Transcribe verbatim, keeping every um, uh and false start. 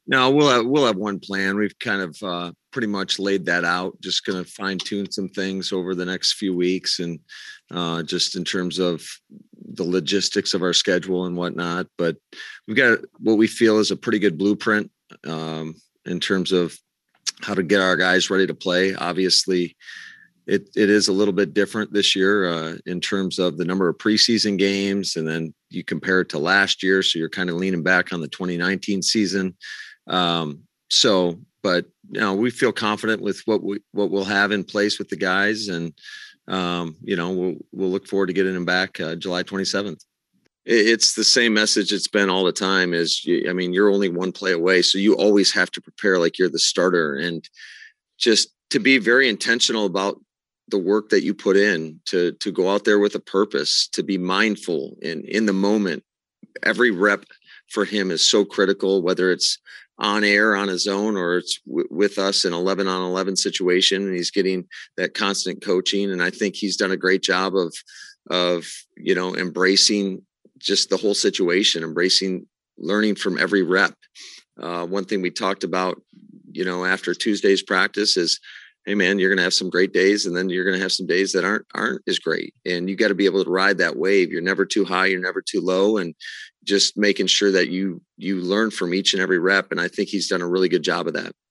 No, we'll have, we'll have one plan. We've kind of uh, pretty much laid that out. Just going to fine tune some things over the next few weeks, and uh, just in terms of the logistics of our schedule and whatnot. But we've got what we feel is a pretty good blueprint um, in terms of how to get our guys ready to play. Obviously, it it is a little bit different this year uh, in terms of the number of preseason games, and then you compare it to last year, so you're kind of leaning back on the twenty nineteen season. Um, so, but you know, we feel confident with what we what we'll have in place with the guys, and um, you know, we'll we'll look forward to getting them back uh, July twenty-seventh. It's the same message it's been all the time. Is I mean, you're only one play away, so you always have to prepare like you're the starter, and just to be very intentional about the work that you put in to to go out there with a purpose, to be mindful in in the moment. Every rep for him is so critical, whether it's on air on his own or it's w- with us in eleven on eleven situation, and he's getting that constant coaching. And I think he's done a great job of, of, you know, embracing just the whole situation, embracing learning from every rep. Uh, one thing we talked about, you know, after Tuesday's practice is, hey man, you're going to have some great days, and then you're going to have some days that aren't, aren't as great. And you got to be able to ride that wave. You're never too high. You're never too low. And just making sure that you, you learn from each and every rep. And I think he's done a really good job of that.